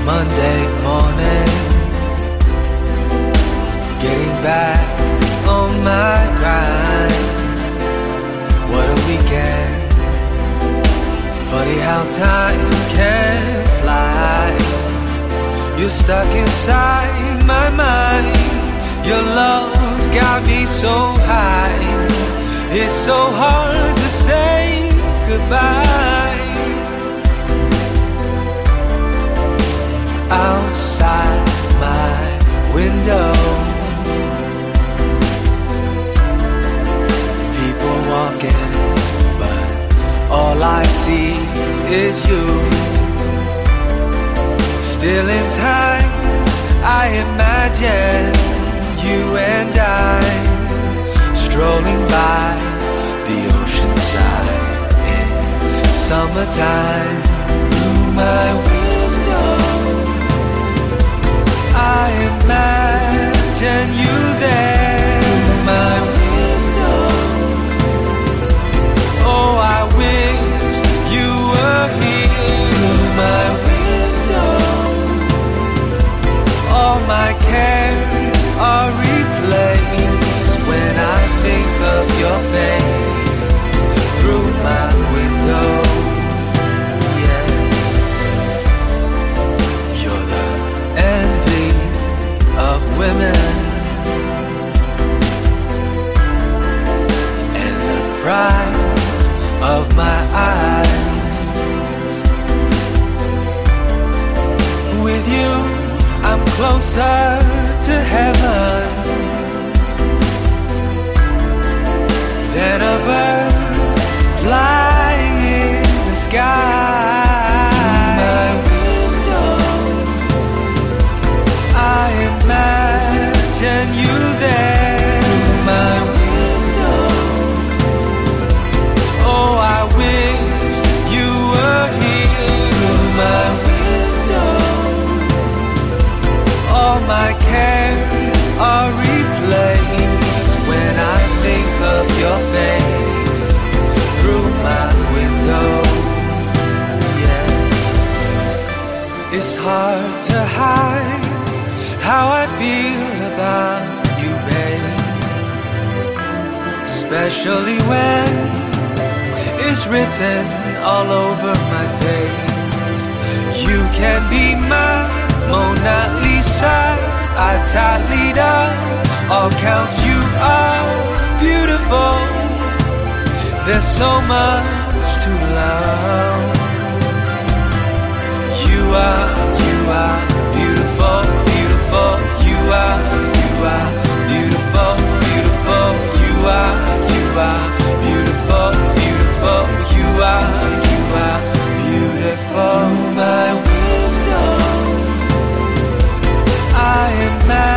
Monday morning, getting back on my grind. What a weekend. Funny how time can fly. You're stuck inside my mind. Your love's got me so high. It's so hard to say goodbye. Outside my window, people walking, but all I see is you. Still in time, I imagine you and I strolling by the ocean side in summertime. Through my window, I imagine you there. Through my window, oh, I wish you were here. Through my window, all my cares are replaced when I think of your face. Through my window, yeah. You're the envy of women and the prize of my eyes. With you, I'm closer to heaven than a bird flying in the sky. My window, I imagine you there. My window, oh, I wish you were here. My window, all my cares are replaced when I think of your face. Through my window, yeah. It's hard to hide how I feel about you, babe. Especially when it's written all over my face. You can be my Mona Lisa, I've tallied up all counts. You are beautiful. There's so much to love. You are beautiful, beautiful. You are beautiful, beautiful. You are beautiful, beautiful. You are beautiful. Through my window, I imagine